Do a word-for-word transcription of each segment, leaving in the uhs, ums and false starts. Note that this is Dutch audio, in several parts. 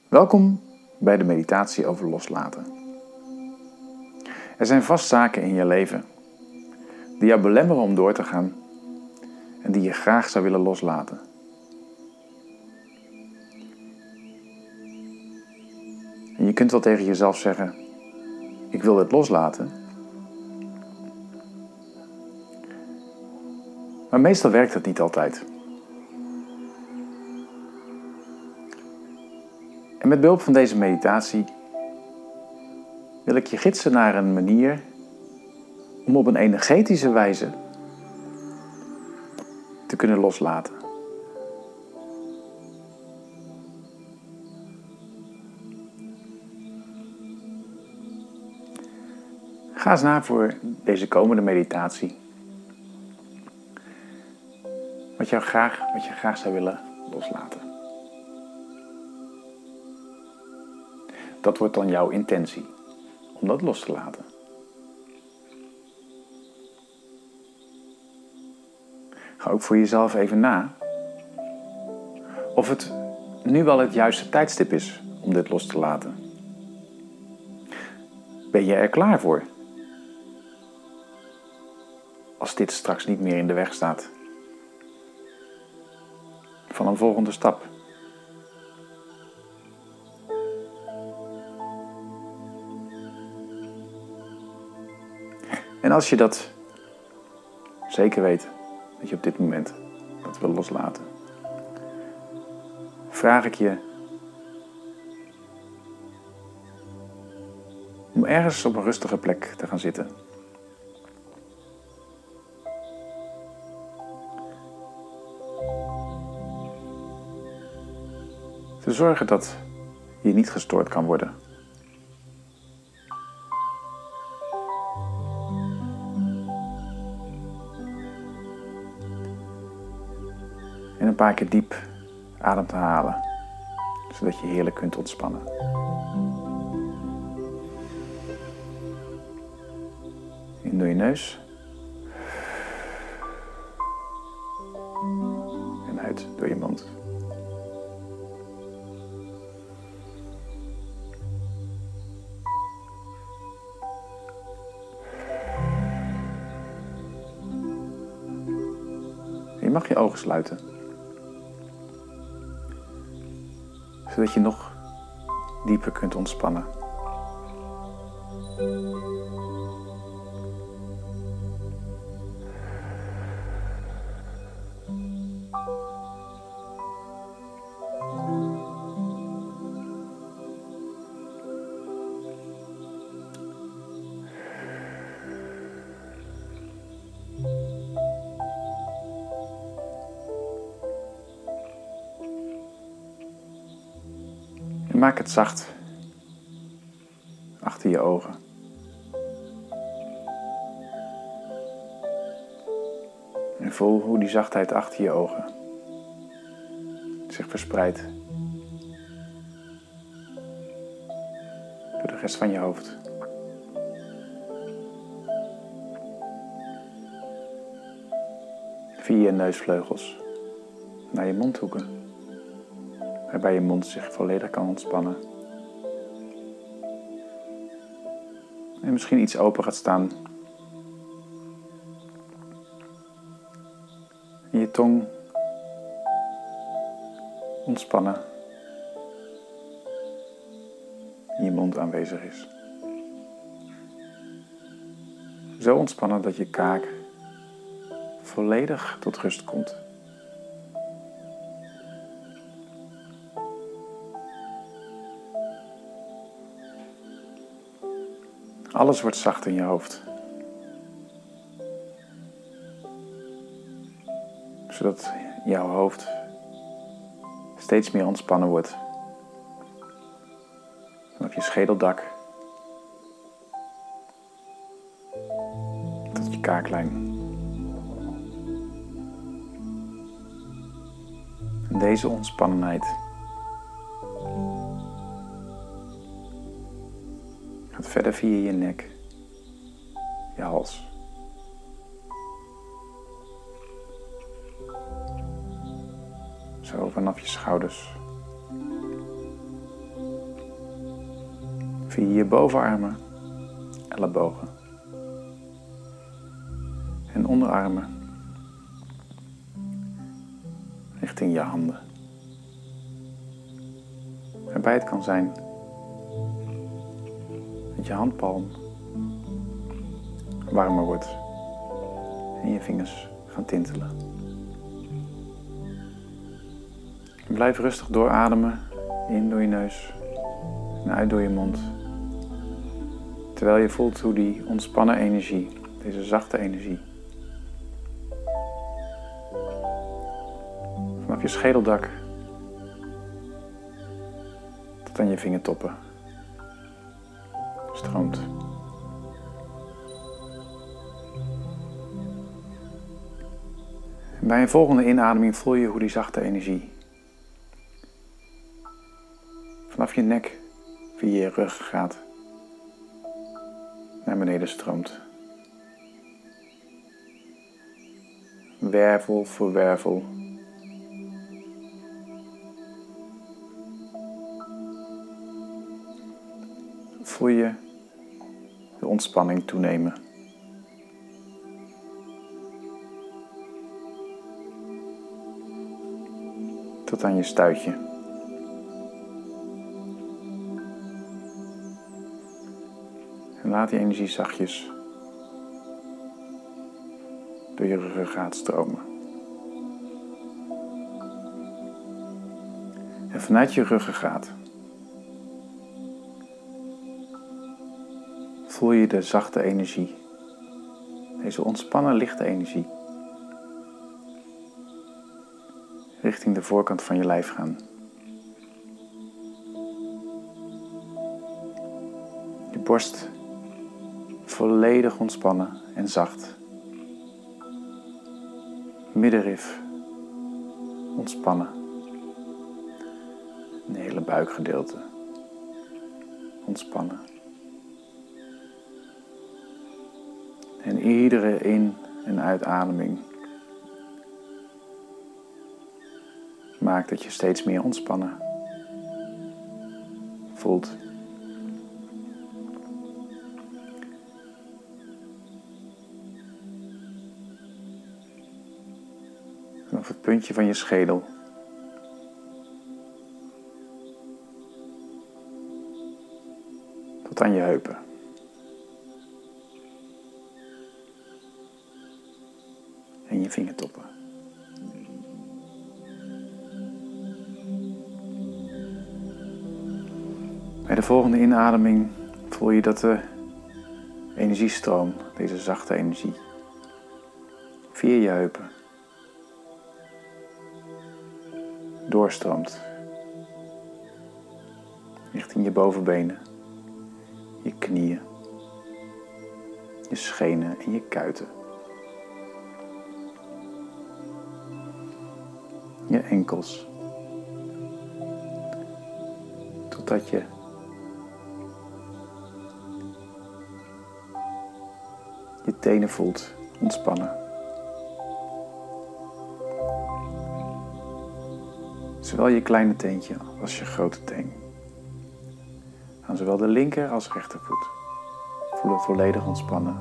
Welkom bij de meditatie over loslaten. Er zijn vast zaken in je leven die jou belemmeren om door te gaan en die je graag zou willen loslaten. En je kunt wel tegen jezelf zeggen, ik wil dit loslaten. Maar meestal werkt het niet altijd. En met behulp van deze meditatie wil ik je gidsen naar een manier om op een energetische wijze te kunnen loslaten. Ga eens na voor deze komende meditatie wat, jou graag, wat je graag zou willen loslaten. Dat wordt dan jouw intentie, om dat los te laten. Ga ook voor jezelf even na of het nu wel het juiste tijdstip is om dit los te laten. Ben je er klaar voor? Als dit straks niet meer in de weg staat van een volgende stap. En als je dat zeker weet, dat je op dit moment dat wil loslaten, vraag ik je om ergens op een rustige plek te gaan zitten. Te zorgen dat je niet gestoord kan worden. En een paar keer diep adem te halen, zodat je heerlijk kunt ontspannen. In door je neus. En uit door je mond. Je mag je ogen sluiten. Zodat je nog dieper kunt ontspannen. En maak het zacht achter je ogen. En voel hoe die zachtheid achter je ogen zich verspreidt door de rest van je hoofd. Via je neusvleugels naar je mondhoeken, waarbij je mond zich volledig kan ontspannen. En misschien iets open gaat staan. En je tong ontspannen. En je mond aanwezig is. Zo ontspannen dat je kaak volledig tot rust komt. Alles wordt zacht in je hoofd. Zodat jouw hoofd steeds meer ontspannen wordt. Vanaf je schedeldak tot je kaaklijn. En deze ontspannenheid gaat verder via je nek, je hals. Zo vanaf je schouders via je bovenarmen, ellebogen en onderarmen richting je handen. Waarbij het kan zijn dat je handpalm warmer wordt en je vingers gaan tintelen. En blijf rustig doorademen, in door je neus en uit door je mond. Terwijl je voelt hoe die ontspannen energie, deze zachte energie, vanaf je schedeldak tot aan je vingertoppen stroomt. En bij een volgende inademing voel je hoe die zachte energie vanaf je nek via je ruggengraat naar beneden stroomt. Wervel voor wervel. Voel je de ontspanning toenemen. Tot aan je stuitje. En laat die energie zachtjes door je ruggengraat stromen. En vanuit je ruggengraat voel je de zachte energie, deze ontspannen lichte energie, richting de voorkant van je lijf gaan. Je borst volledig ontspannen en zacht. Middenrif ontspannen. Een hele buikgedeelte ontspannen. En iedere in- en uitademing maakt dat je steeds meer ontspannen voelt. Vanaf het puntje van je schedel tot aan je heupen. En je vingertoppen. Bij de volgende inademing voel je dat de energiestroom, deze zachte energie, via je heupen doorstroomt richting je bovenbenen, je knieën, je schenen en je kuiten. Je enkels. Totdat je je tenen voelt ontspannen. Zowel je kleine teentje als je grote teen. Aan zowel de linker als rechtervoet. Voelen volledig ontspannen.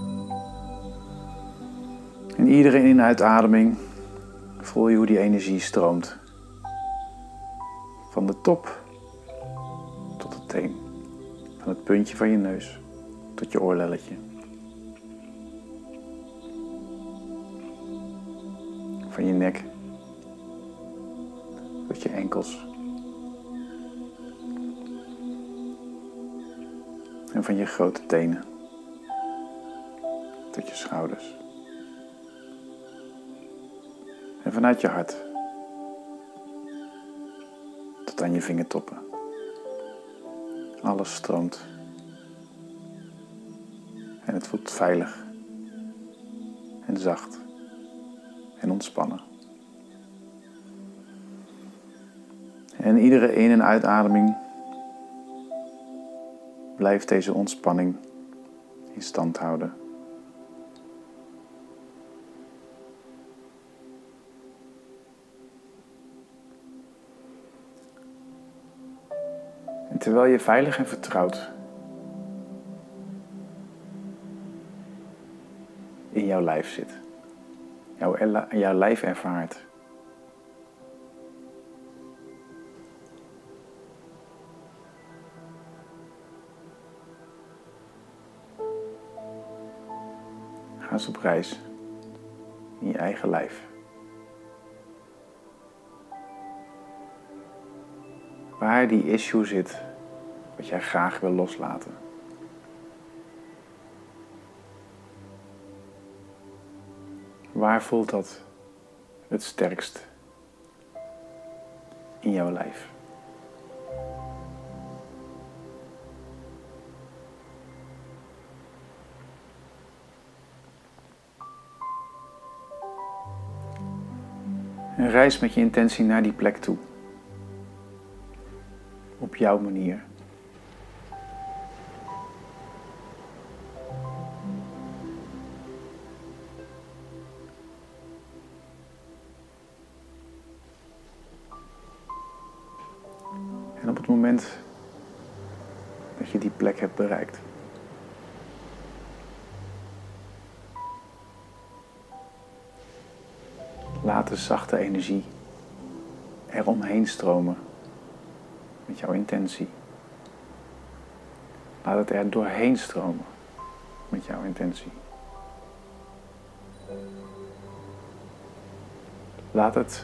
En iedere in- en uitademing voel je hoe die energie stroomt. Van de top tot de teen. Van het puntje van je neus tot je oorlelletje. Van je nek tot je enkels. En van je grote tenen tot je schouders. En vanuit je hart tot aan je vingertoppen. Alles stroomt. En het voelt veilig en zacht en ontspannen. En iedere in- en uitademing blijft deze ontspanning in stand houden. En terwijl je veilig en vertrouwd jouw lijf zit. Jouw, jouw lijf ervaart. Ga eens op reis in je eigen lijf. Waar die issue zit, wat jij graag wil loslaten. Waar voelt dat het sterkst in jouw lijf? En reis met je intentie naar die plek toe. Op jouw manier. En op het moment dat je die plek hebt bereikt, laat de zachte energie eromheen stromen met jouw intentie. Laat het er doorheen stromen met jouw intentie. Laat het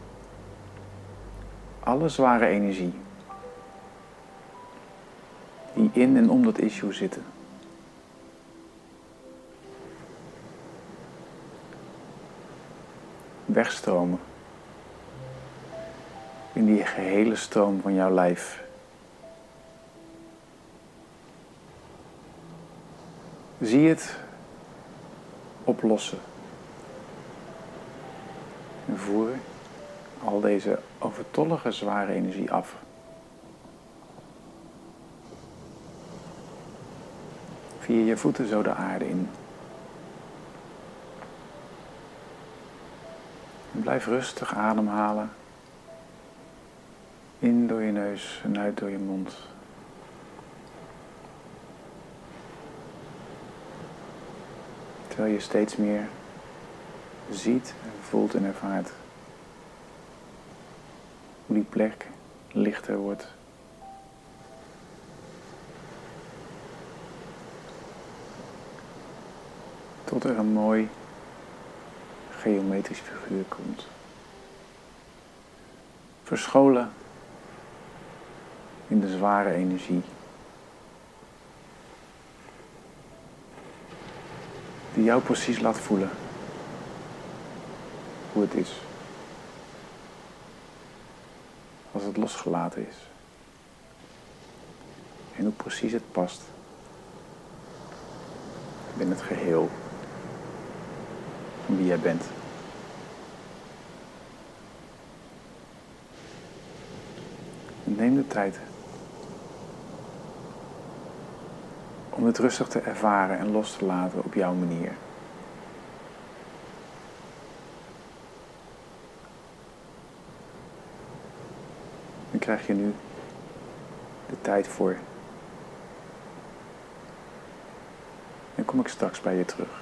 alle zware energie die in en om dat issue zitten, wegstromen in die gehele stroom van jouw lijf. Zie het oplossen. En voer al deze overtollige zware energie af. Via je voeten zo de aarde in. En blijf rustig ademhalen. In door je neus en uit door je mond. Terwijl je steeds meer ziet en voelt en ervaart hoe die plek lichter wordt. Tot er een mooi geometrisch figuur komt. Verscholen in de zware energie. Die jou precies laat voelen hoe het is als het losgelaten is. En hoe precies het past binnen het geheel van wie jij bent. En neem de tijd om het rustig te ervaren en los te laten op jouw manier. Dan krijg je nu de tijd voor. Dan kom ik straks bij je terug.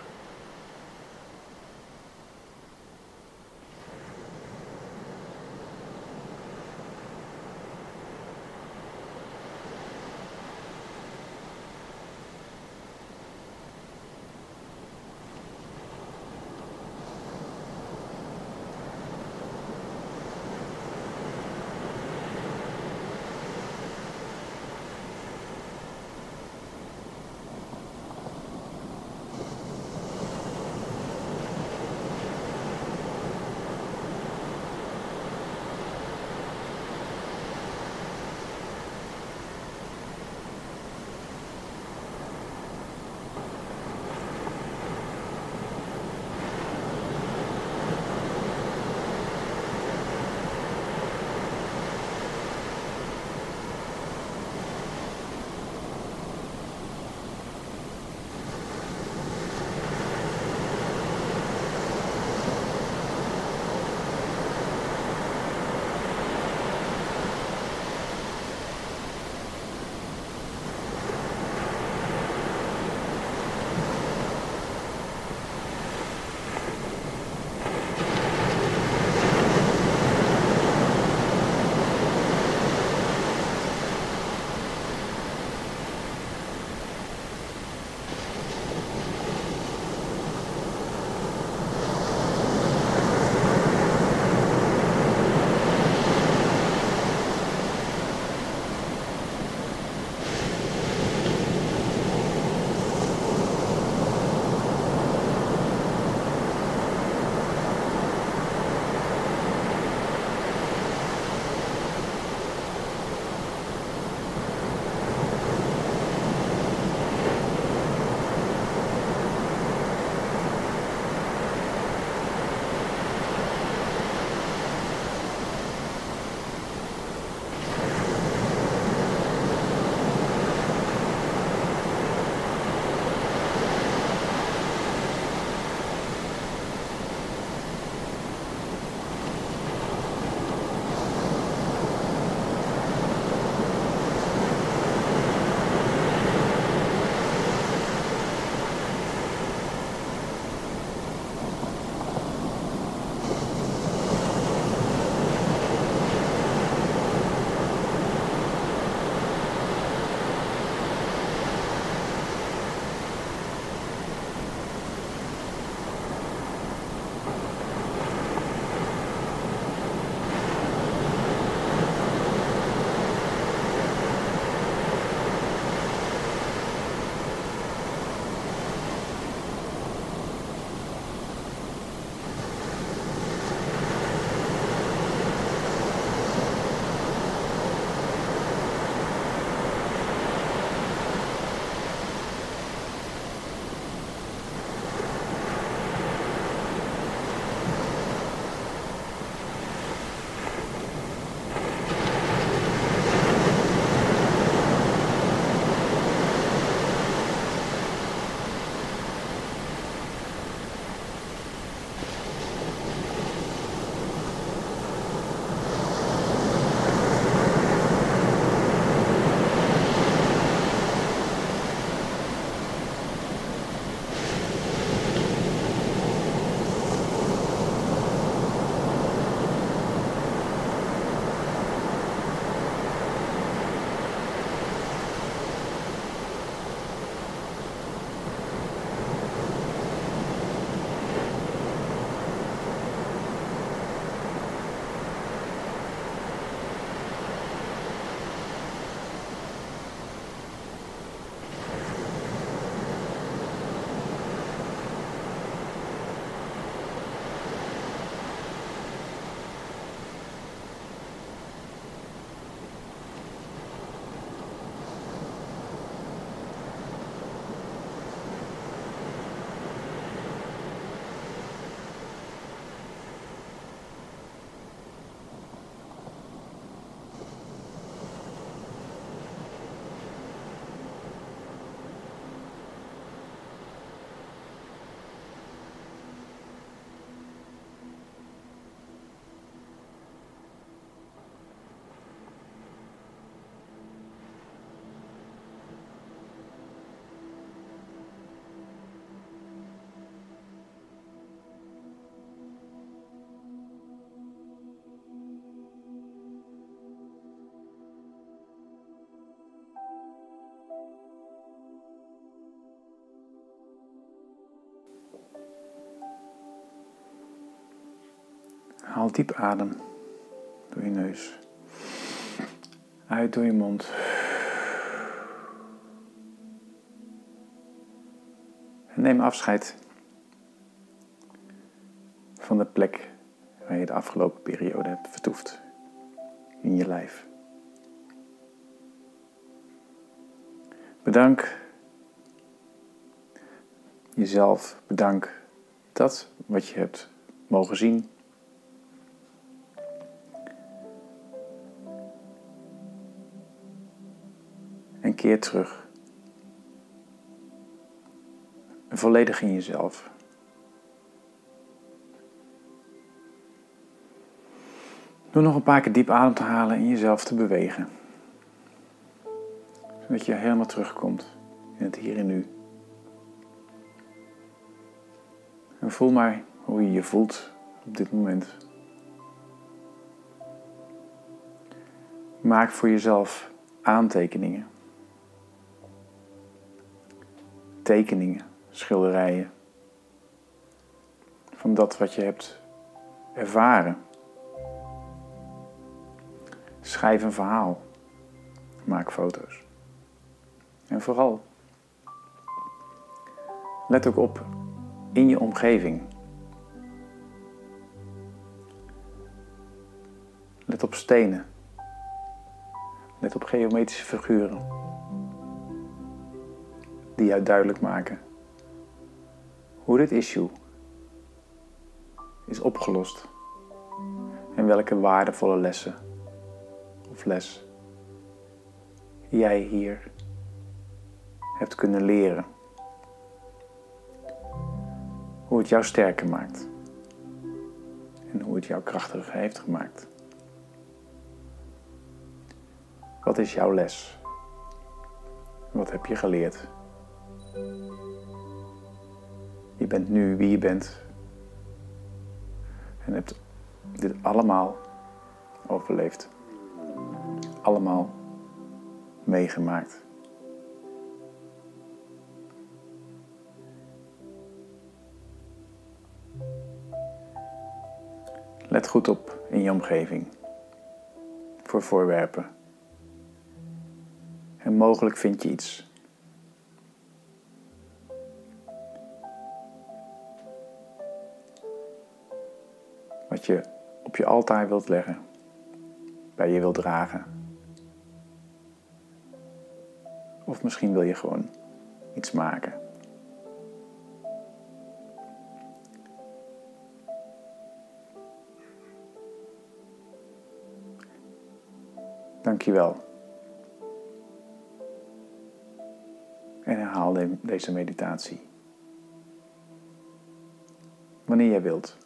Haal diep adem door je neus. Uit door je mond. En neem afscheid van de plek waar je de afgelopen periode hebt vertoefd. In je lijf. Bedank jezelf. Bedank dat wat je hebt mogen zien. En keer terug. En volledig in jezelf. Door nog een paar keer diep adem te halen en jezelf te bewegen. Zodat je helemaal terugkomt in het hier en nu. En voel maar hoe je je voelt op dit moment. Maak voor jezelf aantekeningen. Tekeningen, schilderijen. Van dat wat je hebt ervaren. Schrijf een verhaal. Maak foto's. En vooral, let ook op in je omgeving. Let op stenen. Let op geometrische figuren. Die jou duidelijk maken hoe dit issue is opgelost. En welke waardevolle lessen of les jij hier hebt kunnen leren. Hoe het jou sterker maakt. En hoe het jou krachtiger heeft gemaakt. Wat is jouw les? Wat heb je geleerd? Je bent nu wie je bent. En hebt dit allemaal overleefd. Allemaal meegemaakt. Let goed op in je omgeving. Voor voorwerpen. En mogelijk vind je iets. Wat je op je altaar wilt leggen. Bij je wilt dragen. Of misschien wil je gewoon iets maken. Dankjewel. En herhaal de- deze meditatie. Wanneer jij wilt.